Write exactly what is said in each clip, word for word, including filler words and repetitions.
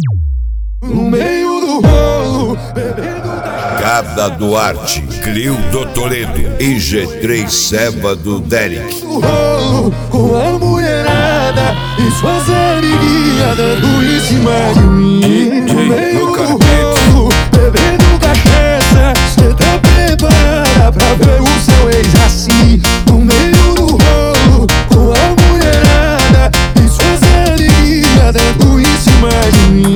No meio do rolo, bebendo Cada Duarte, Clildo Toledo e G três Seva do Derek. no rolo, com a mulherada e suas amiguinhas dando em cima de mim. No meio do rolo, bebendo cachaça, cê tá preparada pra ver o seu ex assim? No meio do rolo, com a mulherada e suas amiguinhas dando em cima de mim.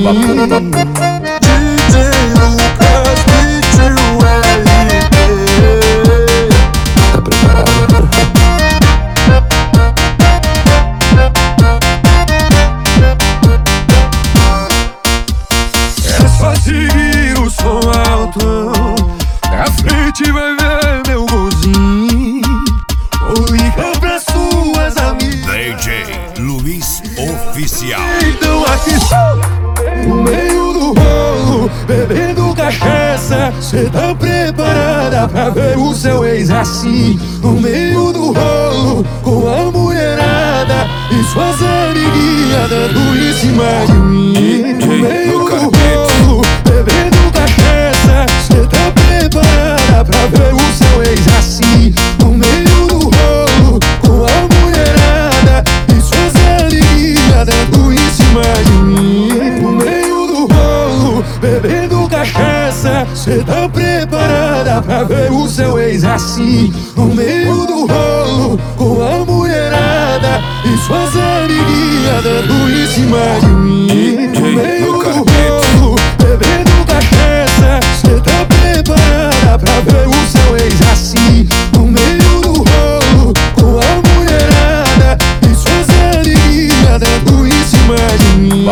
Só seguir o som alto, na frente vai ver meu golzinho. Ou liga pra suas amigas. D J Luiz Oficial. Então aqui no meio do rolo, bebendo cachaça, cê tá preparada pra ver o seu ex assim? No meio do rolo, com a mulherada e suas amiguinhas dando em cima de mim. No meio do rolo, bebendo cachaça, cê tá preparada pra ver o seu ex assim? No meio do rolo, com a mulherada e suas amiguinhas dando em cima de mim. No meio do rolo, bebendo cachaça, cê tá preparada pra ver o seu ex assim? No meio do rolo, com a mulherada e suas amiguinhas dando em cima de mim. No meio do rolo, bebendo cachaça, cê tá preparada pra ver o seu ex assim? No meio do rolo, com a mulherada e suas amiguinhas dando em cima de mim.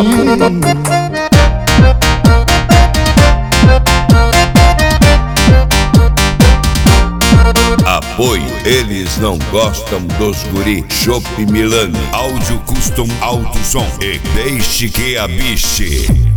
Apoio, eles não gostam dos guri. Shop Milano, áudio custom alto som. E deixe que a biche.